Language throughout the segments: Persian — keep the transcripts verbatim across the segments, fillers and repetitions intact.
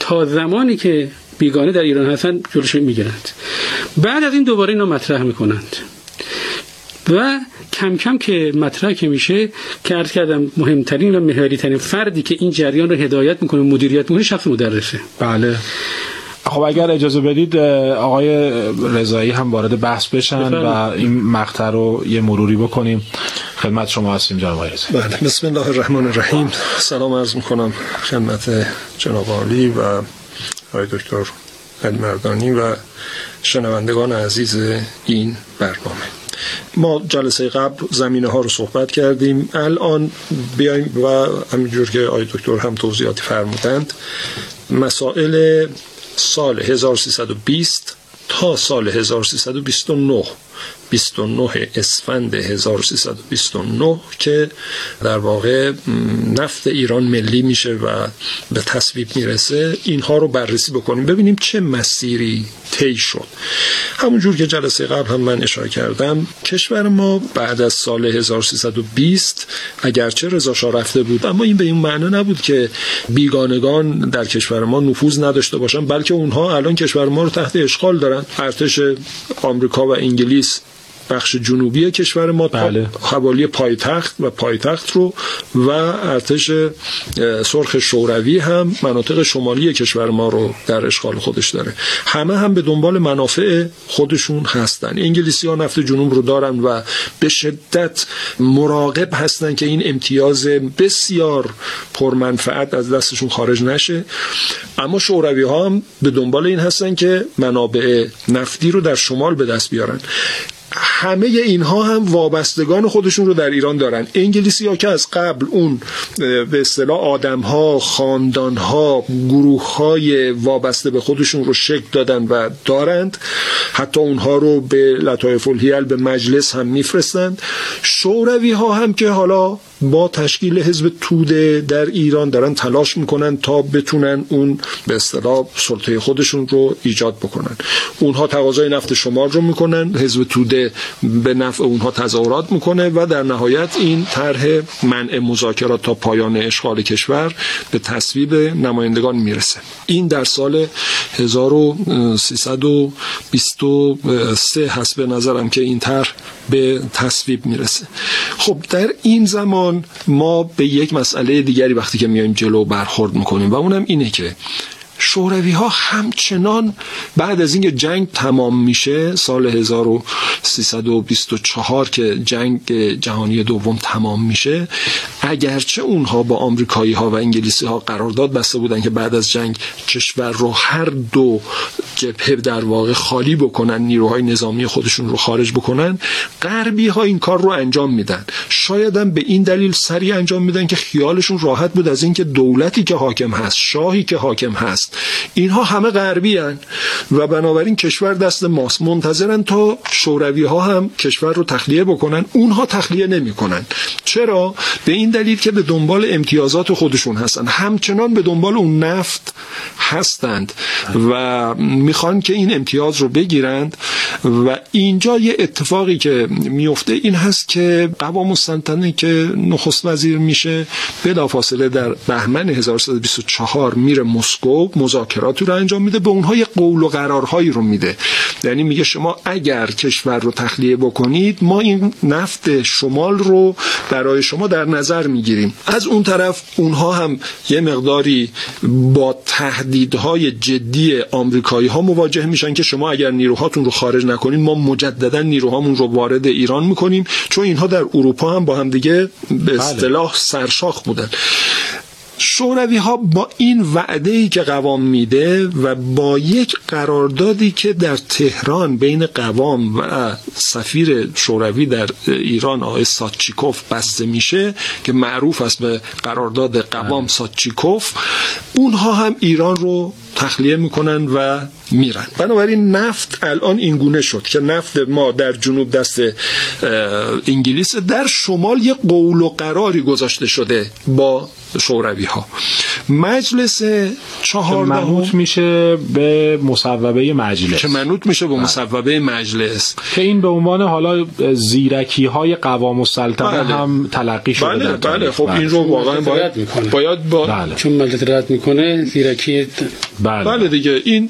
تا زمانی که بیگانه در ایران هستن جلوش میگیرند. بعد از این دوباره اینا مطرح میکنند و کم کم که مطرح که میشه که عرض کردم مهمترین و محوری ترین فردی که این جریان رو هدایت میکنه مدیریت میکنه شخص مدرسه. بله. خب اگر اجازه بدید آقای رضایی هم وارد بحث بشن بفرم. و این مقطع رو یه مروری بکنیم. خدمت شما هستیم جناب آقای رضایی. بله، بسم الله الرحمن الرحیم. سلام عرض میکنم خدمت جناب عالی و آقای دکتر علمردانی و شنوندگان عزیز این برنامه. ما جلسه قبل زمینه ها رو صحبت کردیم، الان بیایم و همینجور که آقای دکتر هم توضیحاتی فرمودند مسائل سال هزار و سیصد و بیست تا سال هزار و سیصد و بیست و نه بیست و نه اسفند هزار و سیصد و بیست و نه که در واقع نفت ایران ملی میشه و به تصویب میرسه، اینها رو بررسی بکنیم ببینیم چه مسیری طی شد. همونجور که جلسه قبل هم من اشاره کردم کشور ما بعد از سال هزار و سیصد و بیست اگرچه رضا شاه رفته بود اما این به این معنی نبود که بیگانگان در کشور ما نفوذ نداشته باشن، بلکه اونها الان کشور ما رو تحت اشغال دارن. ارتش آمریکا و انگلیس بخش جنوبی کشور ما بله. حوالی پایتخت و پایتخت رو و ارتش سرخ شوروی هم مناطق شمالی کشور ما رو در اشغال خودش داره. همه هم به دنبال منافع خودشون هستن. انگلیسی ها نفت جنوب رو دارن و به شدت مراقب هستن که این امتیاز بسیار پرمنفعت از دستشون خارج نشه، اما شوروی ها هم به دنبال این هستن که منابع نفتی رو در شمال به دست بیارن. همه اینها هم وابستگان خودشون رو در ایران دارن. انگلیسی ها که از قبل اون به اصطلاح آدم ها، خاندان ها، گروه های وابسته به خودشون رو شکل دادن و دارند، حتی اونها رو به لطایف الحیل به مجلس هم میفرستند. شوروی ها هم که حالا با تشکیل حزب توده در ایران دارن تلاش میکنن تا بتونن اون به اصطلاح سلطه خودشون رو ایجاد بکنن. اونها تقاضای نفت شمال رو میکنن، حزب توده به نفع اونها تظاهرات میکنه و در نهایت این طرح منع مذاکرات تا پایان اشغال کشور به تصویب نمایندگان میرسه. این در سال هزار و سیصد و بیست و سه هست به نظرم که این طرح به تصویب میرسه. خب در این زمان ما به یک مسئله دیگری وقتی که میایم جلو برخورد میکنیم و اونم اینه که شوروی ها همچنان بعد از اینکه جنگ تمام میشه سال هزار و سیصد و بیست و چهار که جنگ جهانی دوم تمام میشه، اگرچه اونها با آمریکایی ها و انگلیسی ها قرارداد بسته بودن که بعد از جنگ کشور رو هر دو جبهه در واقع خالی بکنن، نیروهای نظامی خودشون رو خارج بکنن، غربی ها این کار رو انجام میدن. شاید هم به این دلیل سریع انجام میدن که خیالشون راحت بود از اینکه دولتی که حاکم هست، شاهی که حاکم هست، اینها همه غربی هن و بنابراین کشور دست ماست. منتظرن تا شوروی ها هم کشور رو تخلیه بکنن. اونها تخلیه نمی کنن. چرا؟ به این دلیل که به دنبال امتیازات خودشون هستن، همچنان به دنبال اون نفت هستند و میخوان که این امتیاز رو بگیرند. و اینجا یه اتفاقی که میفته این هست که قوام السلطنه که نخست وزیر میشه بلافاصله در بهمن هزار و سیصد و بیست و چهار میره مسکو، مذاکراتی رو انجام میده، به اونها یه قول و قرارهایی رو میده. یعنی میگه شما اگر کشور رو تخلیه بکنید ما این نفت شمال رو برای شما در نظر میگیریم. از اون طرف اونها هم یه مقداری با تهدیدهای جدی آمریکایی ها مواجه میشن که شما اگر نیروهاتون رو خارج نکنین ما مجددا نیروهامون رو وارد ایران میکنیم، چون اینها در اروپا هم با هم دیگه به اصطلاح سرشاخ بودن. شوروی ها با این وعده‌ای که قوام میده و با یک قراردادی که در تهران بین قوام و سفیر شوروی در ایران آقای ساتچیکوف بسته میشه که معروف است به قرارداد قوام ساتچیکوف، اونها هم ایران رو تخلیه میکنن و میرن. بنابراین نفت الان این گونه شد که نفت ما در جنوب دست انگلیس، در شمال یک قول و قراری گذاشته شده با شوروی ها. مجلس چهاردهم منوط میشه به مصوبه مجلس که منوط میشه به مصوبه مجلس که این به عنوان حالا زیرکی های قوام السلطنه بله. هم تلقی شده. بله بله خب بله. این رو واقعا باید میکنه. باید با بله. چون مجلس رد میکنه زیرکی بله. بله دیگه این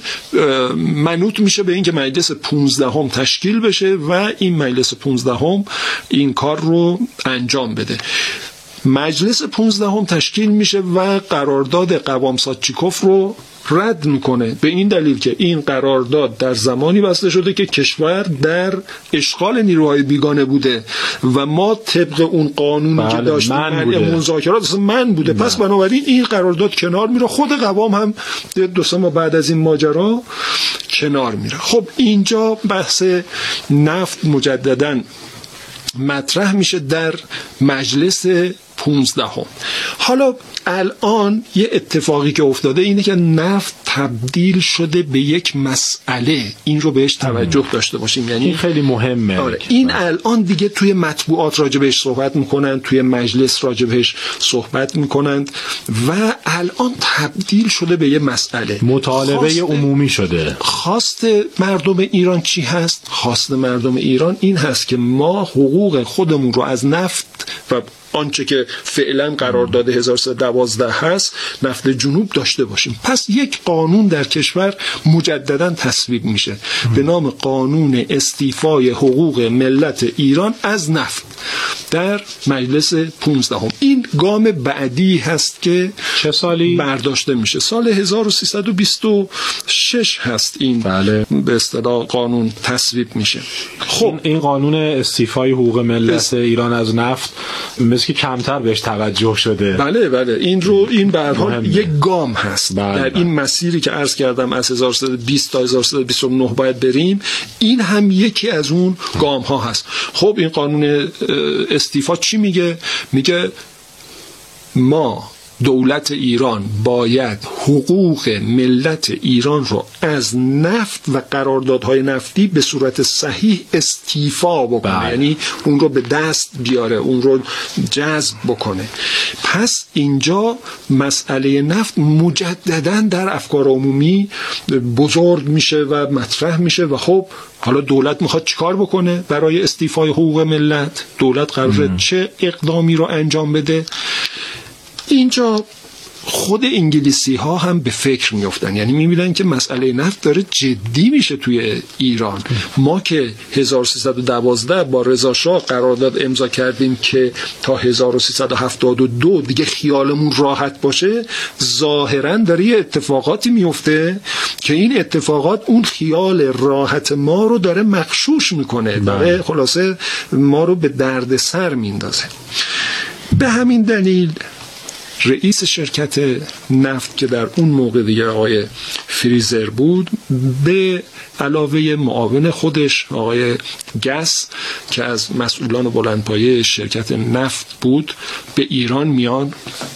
منوط میشه به این که مجلس پونزدهم تشکیل بشه و این مجلس پونزدهم این کار رو انجام بده. مجلس پونزدهم تشکیل میشه و قرارداد قوام ساتچیکوف رو رد میکنه به این دلیل که این قرارداد در زمانی بسته شده که کشور در اشغال نیروهای بیگانه بوده و ما طبق اون قانونی بله، که داشتیم مذاکرات من بوده بله. پس بنابراین این قرارداد کنار میره. خود قوام هم دو سه ماه بعد از این ماجرا کنار میره. خب اینجا بحث نفت مجدداً مطرح میشه در مجلس پونزدهم. حالا الان یه اتفاقی که افتاده اینه که نفت تبدیل شده به یک مسئله. این رو بهش توجه داشته باشیم. یعنی این خیلی مهمه. آره این الان دیگه توی مطبوعات راجع بهش صحبت میکنن، توی مجلس راجع بهش صحبت میکنن و الان تبدیل شده به یه مسئله. مطالبه عمومی شده. خواست مردم ایران چی هست؟ خواست مردم ایران این هست که ما حقوق خودمون رو از نفت و آنچه که فعلا قرارداد هزار و سیصد و دوازده هست نفت جنوب داشته باشیم. پس یک قانون در کشور مجددا تصویب میشه به نام قانون استیفای حقوق ملت ایران از نفت در مجلس پونزدهم. این گام بعدی هست که چه سالی برداشته میشه؟ سال هزار و سیصد و بیست و شش هست این بله. به اصطلاح قانون تصویب میشه. خب این قانون استیفای حقوق ملت بس... ایران از نفت مثل که کمتر بهش توجه شده. بله بله این رو این به هر حال یک گام هست بله در این بله. مسیری که عرض کردم از هزار و سیصد و بیست تا هزار و سیصد و بیست و نه باید بریم. این هم یکی از اون گام ها هست. خب این قانون استیفا چی میگه؟ میگه ما دولت ایران باید حقوق ملت ایران رو از نفت و قراردادهای نفتی به صورت صحیح استیفا بکنه بله. یعنی اون رو به دست بیاره، اون رو جذب بکنه. پس اینجا مسئله نفت مجددا در افکار عمومی بزرگ میشه و مطرح میشه و خب حالا دولت میخواد چیکار بکنه برای استیفای حقوق ملت؟ دولت قراره چه اقدامی رو انجام بده؟ اینجا خود انگلیسی ها هم به فکر میافتن، یعنی میبینن که مسئله نفت داره جدی میشه توی ایران. ما که هزار و سیصد و دوازده با رضا شاه قرارداد امضا کردیم که تا هزار و سیصد و هفتاد و دو دیگه خیالمون راحت باشه، ظاهرا داره یه اتفاقاتی میفته که این اتفاقات اون خیال راحت ما رو داره مغشوش میکنه، داره خلاصه ما رو به درد سر میندازه. به همین دلیل رئیس شرکت نفت که در اون موقع دیگه آقای فریزر بود، به علاوه معاون خودش آقای گس که از مسئولان بلندپایه شرکت نفت بود، به ایران میان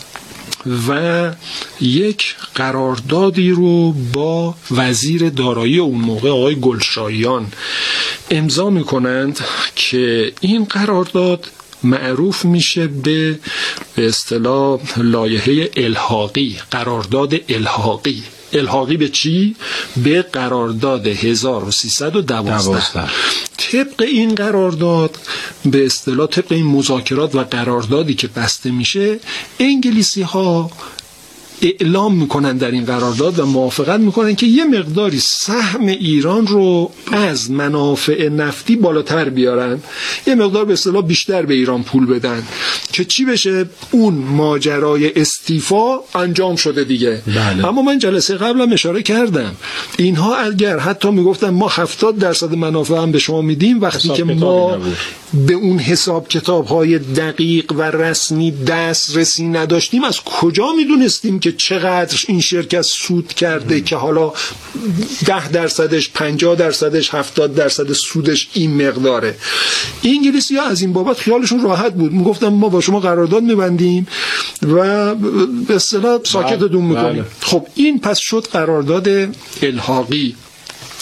و یک قراردادی رو با وزیر دارایی اون موقع آقای گلشاییان امضا میکنند که این قرارداد معروف میشه به به اصطلاح لایحه الحاقی، قرارداد الحاقی. الحاقی به چی؟ به قرارداد هزار و سیصد و دوازده. طبق این قرارداد به اصطلاح طبق این مذاکرات و قراردادی که بسته میشه، انگلیسی ها اعلام میکنن در این قرارداد و موافقت میکنن که یه مقداری سهم ایران رو از منافع نفتی بالاتر بیارن، یه مقدار به اصطلاح بیشتر به ایران پول بدن که چی بشه؟ اون ماجرای استیفا انجام شده دیگه. بله. اما من جلسه قبلم اشاره کردم اینها اگر حتی میگفتن ما هفتاد درصد منافع هم به شما میدیم، وقتی که ما به اون حساب کتاب های دقیق و رسمی دسترسی نداشتیم، از کجا میدونستیم که چقدر این شرکت سود کرده ام. که حالا ده درصدش، پنجاه درصدش، هفتاد درصد سودش این مقداره. انگلیسی ها از این بابت خیالشون راحت بود، میگفتن ما با شما قرارداد میبندیم و به اصطلاح ساکتتون میکنیم. خب این پس شد قرارداد الحاقی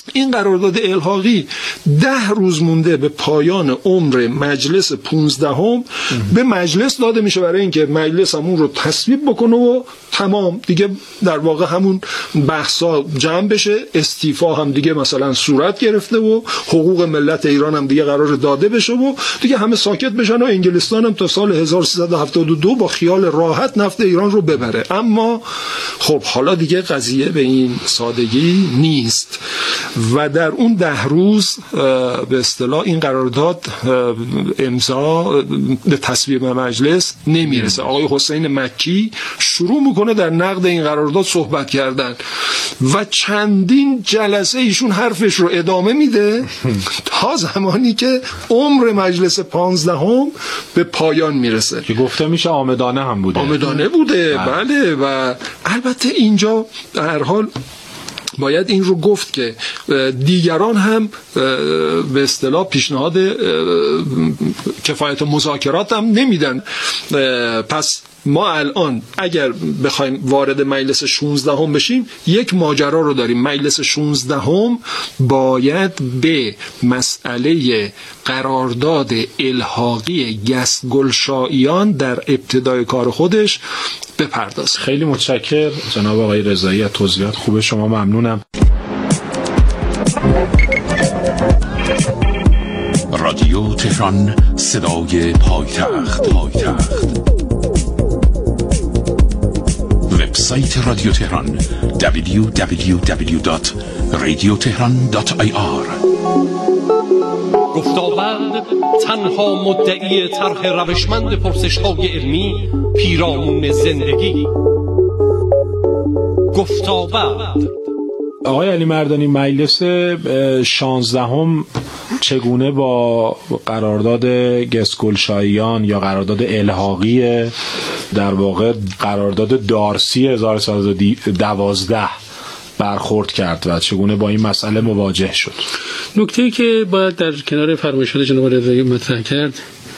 این قرارداد الحاقی ده روز مونده به پایان عمر مجلس پونزدهم به مجلس داده میشه برای اینکه مجلس همون رو تصویب بکنه و تمام دیگه در واقع همون بحثا جمع بشه، استیفا هم دیگه مثلا صورت گرفته و حقوق ملت ایران هم دیگه قرار داده بشه و دیگه همه ساکت بشن و انگلستان هم تا سال هزار و سیصد و هفتاد و دو با خیال راحت نفت ایران رو ببره. اما خب حالا دیگه قضیه به این سادگی نیست و در اون ده روز به اصطلاح این قرارداد امضا به تصویب مجلس نمیرسه. آقای حسین مکی شروع میکنه در نقد این قرارداد صحبت کردن و چندین جلسه ایشون حرفش رو ادامه میده تا زمانی که عمر مجلس پانزدهم به پایان میرسه که گفته میشه آمدانه هم بوده. آمدانه بوده بله. و البته اینجا در حال باید این رو گفت که دیگران هم به اصطلاح پیشنهاد کفایت مذاکرات هم نمیدن. پس ما الان اگر بخوایم وارد مجلس شانزدهم بشیم یک ماجرا رو داریم. مجلس شانزدهم باید به مسئله قرارداد الحاقی گسگلشاییان در ابتدای کار خودش بپردازه. خیلی متشکرم جناب آقای رضایی از توضیحات خوب شما، ممنونم. رادیو تهران، صدای پایتخت پایتخت وبسایت رادیو تهران دبلیو دبلیو دبلیو دات رادیو تهران دات آی آر. گفتاوند تنها مدعی طرح روشمند پرسش‌های علمی پیرامون زندگی. گفتاوند. آقای علی مردانی، مجلس شانزدهم چگونه با قرارداد گسگلشاییان یا قرارداد الحاقی در واقع قرارداد دارسی هزار و سیصد و دوازده برخورد کرد و چگونه با این مسئله مواجه شد؟ نکته‌ای که باید در کنار فرمایشات جناب رضایی مطرح کرد،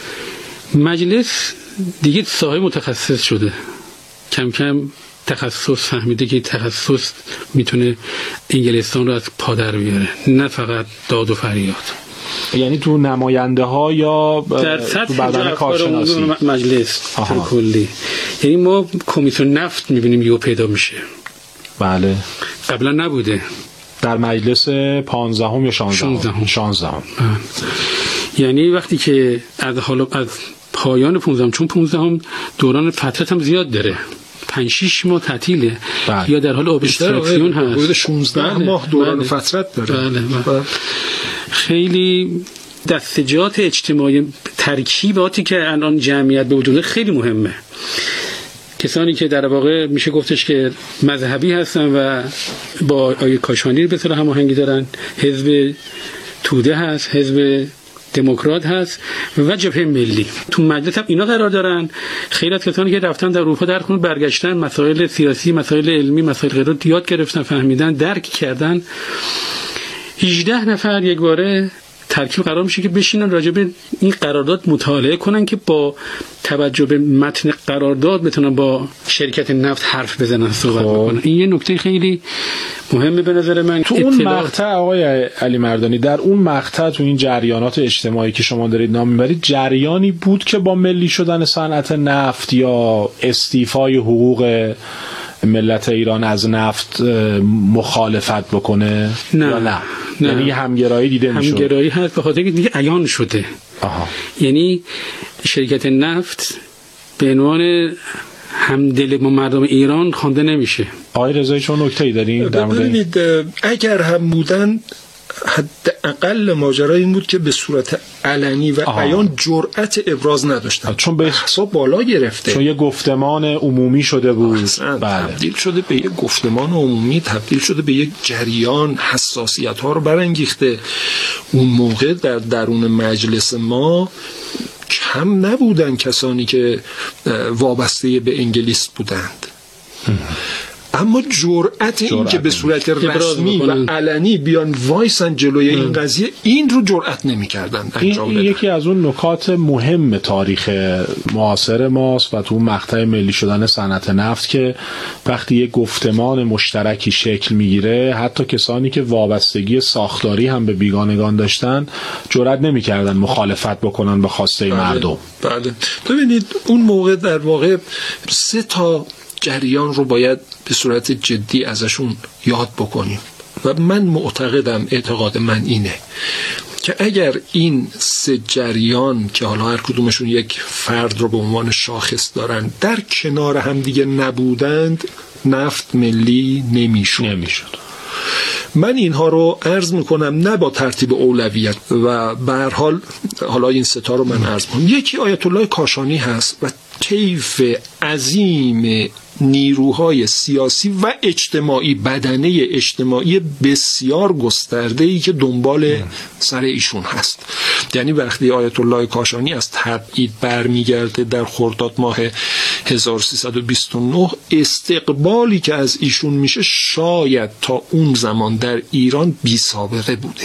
مجلس دیگه ساحه متخصص شده، کم کم تخصص فهمیده که تخصص میتونه انگلستان رو از پادر بیاره، نه فقط داد و فریاد. یعنی تو نماینده ها یا در تو بدن کارشناسی مجلس کلی. یعنی ما کمیسیون نفت میبینیم یهو پیدا میشه. بله. قبلا نبوده. در مجلس پانزدهم یا شانزدهم؟ شانزدهم. یعنی وقتی که از حالا از پایان پانزدهم، چون پانزدهم دوران فترت هم زیاد داره، پنج شش ماه تعطیله یا در حال ابستراکسیون هست، حدود شانزده ماه دوران بله. فترت داره. بله بله. خیلی دستجات اجتماعی، ترکیباتی که الان جمعیت به وجود خیلی مهمه. کسانی که در واقع میشه گفتش که مذهبی هستن و با آقای کاشانی به اصطلاح هماهنگی دارن، حزب توده هست، حزب دموکرات هست و جبهه ملی. تو مجلس هم اینا قرار دارن. خیلی از کسانی که رفتن در اروپا در خونه برگشتن، مسائل سیاسی، مسائل علمی، مسائل غیره یاد گرفتن، فهمیدن، درک کردن. هجده نفر یک باره ترکیب قرار میشه که بشینن راجع به این قرارداد مطالعه کنن که با توجه به متن قرارداد بتونن با شرکت نفت حرف بزنن، صحبت بکنن. این یه نکته خیلی مهمه به نظر من. تو اون مقطع آقای علی مردانی، در اون مقطع تو این جریانات اجتماعی که شما دارید نام میبرید، جریانی بود که با ملی شدن صنعت نفت یا استیفای حقوق ملت ایران از نفت مخالفت بکنه؟ نه یا نه؟ نه. یعنی همگرایی دیده میشد؟ همگرایی هست به خاطر که دیگه عیان شده. آها. یعنی شرکت نفت به عنوان همدل با مردم ایران خوانده نمیشه. آقای رضایی شما نکته‌ای دارین در مورد؟ ببینید، اگر هم بودن حداقل ماجرا این بود که به صورت علنی و عیان جرأت ابراز نداشتن، چون به حساب بالا گرفته، چون یه گفتمان عمومی شده بود. بله. تبدیل شده به یه گفتمان عمومی، تبدیل شده به یک جریان، حساسیت ها رو برانگیخته. اون موقع در درون مجلس ما کم نبودن کسانی که وابسته به انگلیس بودند. اما جرأت این که به صورت رسمی و علنی بیان وایسن جلوی این قضیه، این رو جرأت نمی‌کردن انجام بدن. یکی از اون نکات مهم تاریخ معاصر ماست و تو مقطع ملی شدن صنعت نفت که وقتی یک گفتمان مشترکی شکل میگیره، حتی کسانی که وابستگی ساختاری هم به بیگانگان داشتن جرئت نمی‌کردن مخالفت بکنن به خواسته بله. مردم. بله. ببینید اون موقع در واقع سه تا جریان رو باید به صورت جدی ازشون یاد بکنیم و من معتقدم، اعتقاد من اینه که اگر این سه جریان که حالا هر کدومشون یک فرد رو به عنوان شاخص دارن در کنار هم دیگه نبودند، نفت ملی نمیشد. نمیشد. من اینها رو عرض میکنم نه با ترتیب اولویت و به هر حال حالا این ستا رو من عرض میکنم. یکی آیت الله کاشانی هست و طیف عظیم نیروهای سیاسی و اجتماعی، بدنه اجتماعی بسیار گسترده‌ای که دنبال سر ایشون هست. یعنی وقتی آیت الله کاشانی از تبعید برمیگرده در خرداد ماه هزار و سیصد و بیست و نه، استقبالی که از ایشون میشه شاید تا اون زمان در ایران بی سابقه بوده.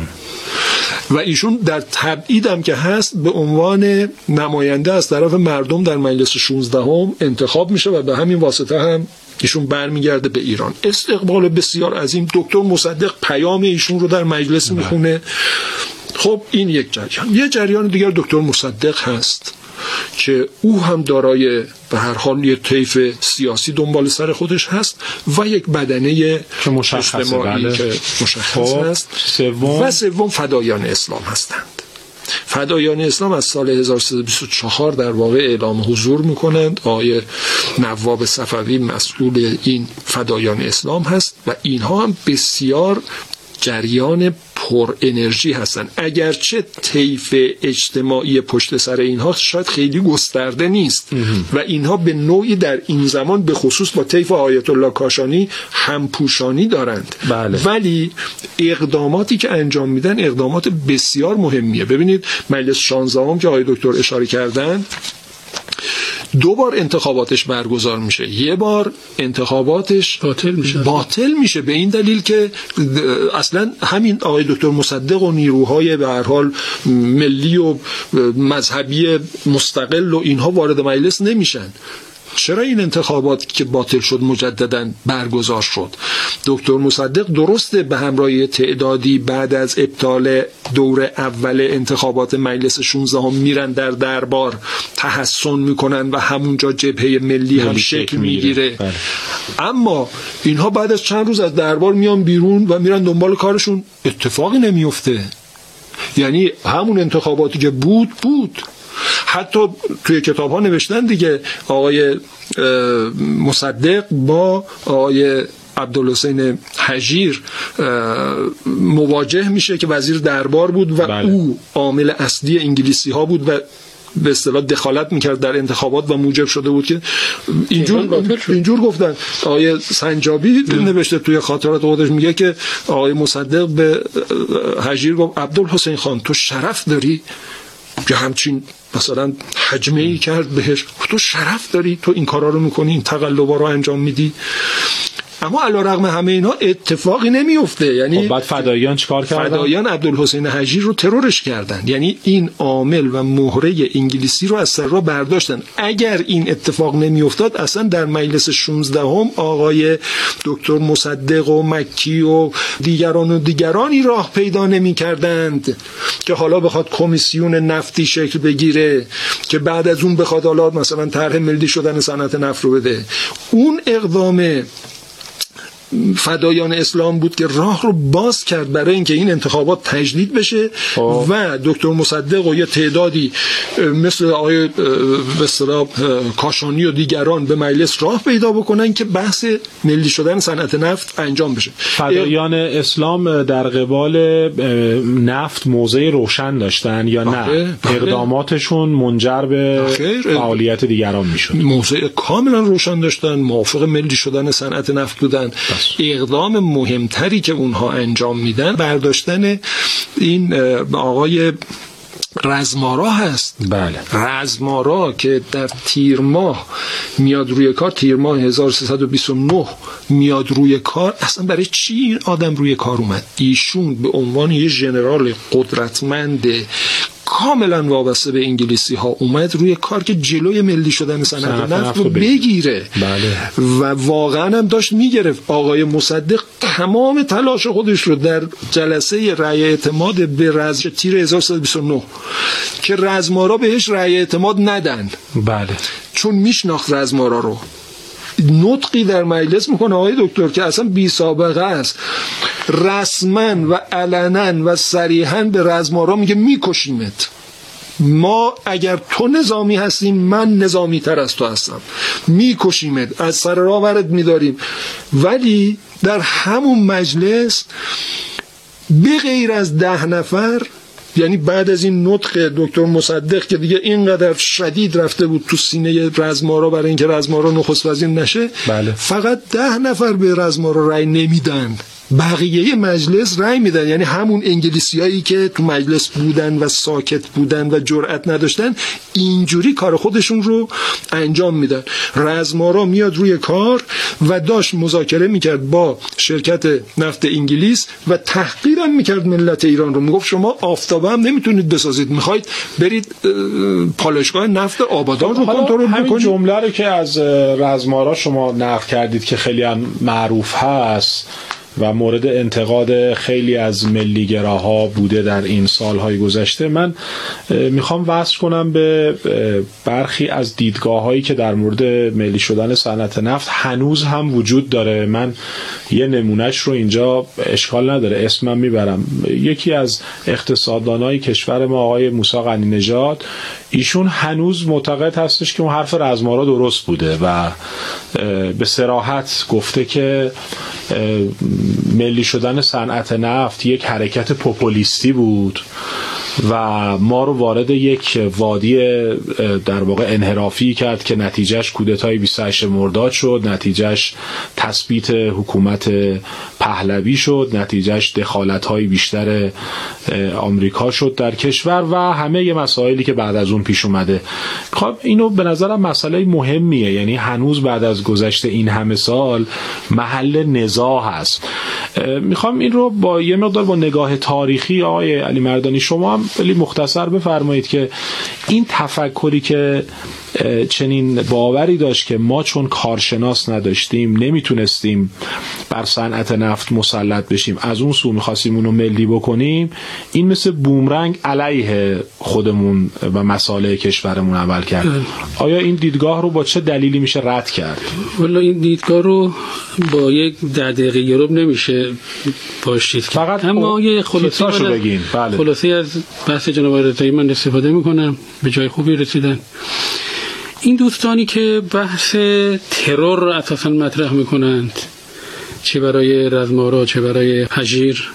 و ایشون در تبعید هم که هست به عنوان نماینده از طرف مردم در مجلس شانزدهم انتخاب میشه و به همین واسطه هم ایشون برمیگرده به ایران. استقبال بسیار عظیم. دکتر مصدق پیام ایشون رو در مجلس میخونه. خب این یک جریان. یه جریان دیگر دکتر مصدق هست که او هم دارای به هر حال یک طیف سیاسی دنبال سر خودش هست و یک بدنه که مشخصه اجتماعی بله. که مشخص هست. سوم و سوم فدایان اسلام هستند. فدایان اسلام از سال هزار و سیصد و بیست و چهار در واقع اعلام حضور میکنند. آقای نواب صفوی مسئول این فدایان اسلام هست و اینها هم بسیار جریان پر انرژی هستن، اگرچه طیف اجتماعی پشت سر اینها شاید خیلی گسترده نیست و اینها به نوعی در این زمان به خصوص با طیف آیت الله کاشانی همپوشانی دارند. بله. ولی اقداماتی که انجام میدن اقدامات بسیار مهمیه. ببینید مجلس شانزدهم که آقای دکتر اشاره کردن دو بار انتخاباتش برگزار میشه، یه بار انتخاباتش باطل میشه باطل میشه به این دلیل که اصلا همین آقای دکتر مصدق و نیروهای به هر حال ملی و مذهبی مستقل و اینها وارد مجلس نمیشن. چرا این انتخابات که باطل شد مجددا برگزار شد؟ دکتر مصدق درسته به همراه تعدادی بعد از ابطال دور اول انتخابات مجلس شانزدهم میرن در دربار تحسن میکنن و همونجا جبهه ملی هم شکل میگیره، بله. اما اینها بعد از چند روز از دربار میان بیرون و میرن دنبال کارشون، اتفاقی نمیفته. یعنی همون انتخاباتی که بود بود. حتی توی کتاب ها نوشتن دیگه آقای مصدق با آقای عبدالحسین حجیر مواجه میشه که وزیر دربار بود و بله. او عامل اصلی انگلیسی ها بود و به اصطلاح دخالت میکرد در انتخابات و موجب شده بود که اینجور اینجور گفتن. آقای سنجابی نوشته توی خاطرات خودش میگه که آقای مصدق به حجیر گفت عبدالحسین خان تو شرف داری، یا همچین مثلا حجمه ای کرد بهش، تو شرف داری تو این کارا رو میکنی، این تقلبا رو انجام میدی. اما علی رغم همه اینا اتفاقی نمیفته. یعنی خب بعد فدایان چیکار کردن؟ فدایان عبدالحسین حجیر رو ترورش کردن. یعنی این عامل و مهره انگلیسی رو از سر راه برداشتن. اگر این اتفاق نمیافتاد اصلا در مجلس شانزدهم آقای دکتر مصدق و مکی و دیگران و دیگرانی راه پیدا نمی‌کردند که حالا بخواد کمیسیون نفتی شکل بگیره که بعد از اون بخواد حالا مثلا طرح ملی شدن صنعت نفت رو بده. اون اقدام فدایان اسلام بود که راه رو باز کرد برای اینکه این انتخابات تجدید بشه آه. و دکتر مصدق و یه تعدادی مثل آقای به اصطلاح کاشانی و دیگران به مجلس راه پیدا بکنن که بحث ملی شدن صنعت نفت انجام بشه. فدایان اسلام در قبال نفت موضع روشن داشتن یا نه؟ بله. اقداماتشون منجر به فعالیت دیگران میشد؟ موضع کاملا روشن داشتن، موافق ملی شدن صنعت نفت بودن. اقدام مهمتری که اونها انجام میدن برداشتن این آقای رزمارا هست. بله. رزمارا که در تیر ماه میاد روی کار، تیر ماه هزار و سیصد و بیست و نه میاد روی کار. اصلا برای چی این آدم روی کار اومد؟ ایشون به عنوان یه ژنرال قدرتمند کاملا وابسته به انگلیسی ها اومد روی کار که جلوی ملی شدن صنعت نفت رو بگیره. بله. و واقعا هم داشت میگرفت. آقای مصدق تمام تلاش خودش رو در جلسه رأی اعتماد به رزم تیر هزار و سیصد و بیست و نه که رزمارا بهش رأی اعتماد ندن، بله، چون میشناخت رزمارا رو، نطقی در مجلس میکنه آقای دکتر که اصلا بی سابقه است، رسما و علنا و صریحا به رزمارا میگه میکشیمت، ما اگر تو نظامی هستیم من نظامی تر از تو هستم، میکشیمت، از سر راه برت میداریم. ولی در همون مجلس به غیر از ده نفر، یعنی بعد از این نطق دکتر مصدق که دیگه اینقدر شدید رفته بود تو سینه رزمارا برای اینکه رزمارا نخست وزیر نشه، بله. فقط ده نفر به رزمارا رأی نمیدن، بقیه مجلس رأی میدن. یعنی همون انگلیسیایی که تو مجلس بودن و ساکت بودن و جرأت نداشتن اینجوری کار خودشون رو انجام میدن. رزمارا میاد روی کار و داشت مذاکره میکرد با شرکت نفت انگلیس و تحقیرم میکرد ملت ایران رو. میگفت شما آفتابه هم نمیتونید بسازید، میخواید برید پالایشگاه نفت آبادان رو کنترل بکنید. همین جمله رو که از رزمارا شما نقل کردید که خیلی هم معروف هست و مورد انتقاد خیلی از ملیگراها بوده در این سالهای گذشته، من میخوام وصل کنم به برخی از دیدگاه‌هایی که در مورد ملی شدن صنعت نفت هنوز هم وجود داره. من یه نمونهش رو اینجا، اشکال نداره اسمم میبرم، یکی از اقتصاددانای کشور ما آقای موسی غنی نژاد، ایشون هنوز معتقد هستش که اون حرف رزمارا درست بوده و به صراحت گفته که ملی شدن صنعت نفت یک حرکت پوپولیستی بود و ما رو وارد یک وادی در واقع انحرافی کرد که نتیجهش کودتای بیست و هشتم مرداد شد، نتیجهش تثبیت حکومت پهلوی شد، نتیجهش دخالت‌های بیشتر آمریکا شد در کشور و همه ی مسائلی که بعد از اون پیش اومده. خب اینو به نظرم مسئله مهمیه، یعنی هنوز بعد از گذشت این همه سال محل نزاع هست. میخوام این رو با یه مقدار با نگاه تاریخی آقای علی مردانی شما هم خیلی مختصر بفرمایید که این تفکری که چنین باوری داشت که ما چون کارشناس نداشتیم نمیتونستیم بر صنعت نفت مسلط بشیم، از اون سو میخواستیم اونو ملی بکنیم، این مثل بومرنگ علیه خودمون و مسائل کشورمون عمل کرد. آیا این دیدگاه رو با چه دلیلی میشه رد کرد؟ والا این دیدگاه رو با یک ده دقیقه یه روب نمیشه پاشید، فقط اما یه خلاصه رو بگین. بله. خلاصه از بحث جناب رضایی من استفاده میکنم، به جای خوبی رسیدن. این دوستانی که بحث ترور رو اساسا مطرح میکنند، چه برای رزمارا چه برای هژیر،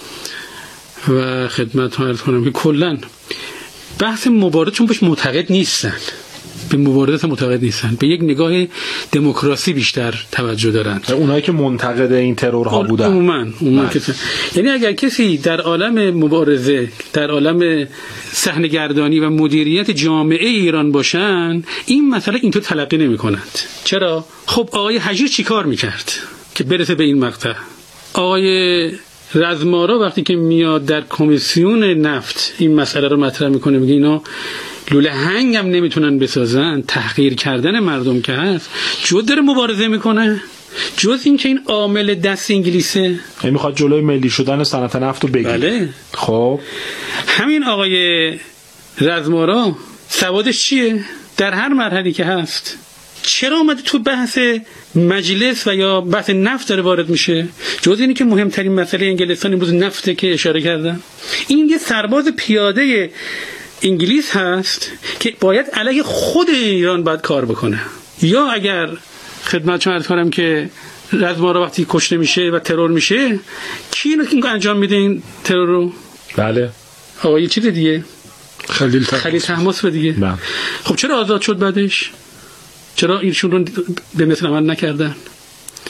و خدمت ها عرض کنم که کلن بحث مبارزه چون بهش معتقد نیستن، به مبارزه معتقد نیستن، به یک نگاه دموکراسی بیشتر توجه دارن. اونایی که منتقد این ترورها بودن عموما عموما کسی، یعنی اگر کسی در عالم مبارزه، در عالم صحنه‌گردانی و مدیریت جامعه ایران باشن، این مسئله اینطور تلقی نمی‌کنند. چرا؟ خب آقای هژیر چیکار می‌کرد که برسه به این مقطع؟ آقای رزمارا وقتی که میاد در کمیسیون نفت این مسئله رو مطرح میکنه، میگه اینا لوله هنگ هم نمیتونن بسازن، تحقیر کردن مردم که هست، جز داره مبارزه میکنه، جز این که این عامل دست انگلیسه، یعنی میخواد جلوی ملی شدن صنعت نفت رو بگیره. بله. خب همین آقای رزمارا سوادش چیه؟ در هر مرحله که هست چرا اومده تو بحث مجلس و یا بحث نفت داره وارد میشه؟ جز اینی که مهمترین مسئله انگلستان امروز نفته که اشاره کردم. این یه سرباز پیاده انگلیس هست که باید علیه خود ایران باید کار بکنه. یا اگر خدمتتون عرض کنم که رزمارا وقتی کشته میشه و ترور میشه، کی اینو انجام میده این ترور رو؟ بله آقا یه چیز دیگه، خلیل طهماسپ. خلیل طهماسپ دیگه. بله. خب چرا آزاد شد بعدش؟ چرا ایشون رو به مثل عمل نکردن؟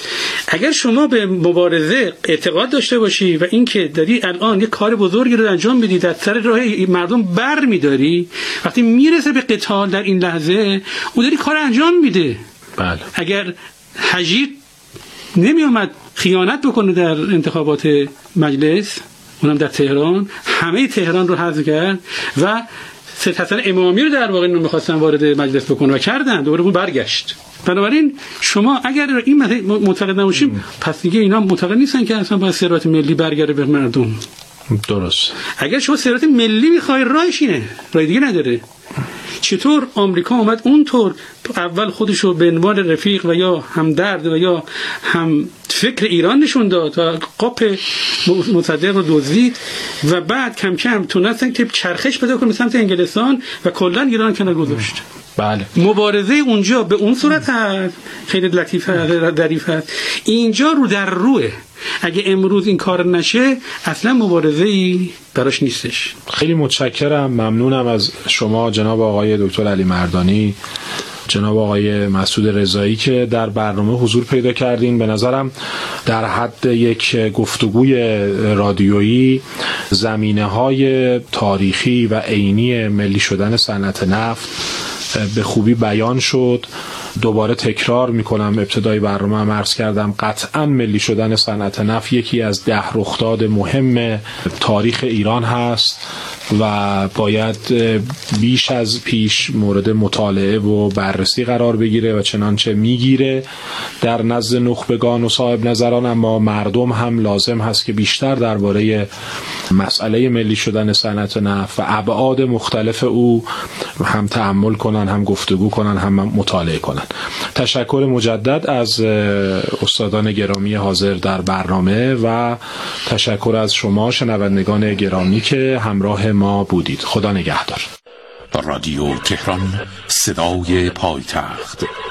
اگر شما به مبارزه اعتقاد داشته باشی و اینکه داری الان یه کار بزرگی رو انجام میدی، در سر راه مردم بر میداری، وقتی میرسه به قتال در این لحظه اون داری کار انجام میده. بله. اگر حجیر نمی اومد خیانت بکنه در انتخابات مجلس، اونم در تهران، همه تهران رو حذف کرد و سید حسن امامی رو در واقع اینو می‌خواستن وارد مجلس بکنن و کردن، دوباره اون برگشت. بنابراین شما اگر این معتقد نباشیم، پس دیگه اینا معتقد نیستن که اصلا باید ثروت ملی برگرده به مردم. درست. اگر شما ثروت ملی می‌خوای، راهش اینه، راه دیگه نداره. چطور آمریکا اومد اونطور اول خودشو به عنوان رفیق و یا همدرد و یا هم فکر ایران نشون داد و قاپ مصدق رو دزدید و بعد کم کم تونستن که چرخش پیدا کنه سمت انگلستان و کلا ایران کنار گذاشت. بله. مبارزه اونجا به اون صورت هست، خیلی لطیفه، ظریف هست. اینجا رو در روه. اگه امروز این کار نشه اصلا مبارزه‌ای براش نیستش. خیلی متشکرم، ممنونم از شما جناب آقای دکتر علی مردانی، جناب آقای مسعود رضایی که در برنامه حضور پیدا کردین. به نظرم در حد یک گفتگوی رادیویی زمینه‌های تاریخی و عینی ملی شدن صنعت نفت به خوبی بیان شد. دوباره تکرار میکنم، ابتدای برنامه هم عرض کردم، قطعا ملی شدن صنعت نفت یکی از ده رخداد مهم تاریخ ایران هست و باید بیش از پیش مورد مطالعه و بررسی قرار بگیره و چنانچه میگیره در نزد نخبگان و صاحب نظران، اما مردم هم لازم هست که بیشتر درباره مسئله ملی شدن صنعت نفت و ابعاد مختلف او هم تأمل کنن، هم گفتگو کنن، هم مطالعه کنن. تشکر مجدد از استادان گرامی حاضر در برنامه و تشکر از شما شنوندگان گرامی که همراه ما بودید. خدا نگهدار. رادیو تهران، صدای پایتخت.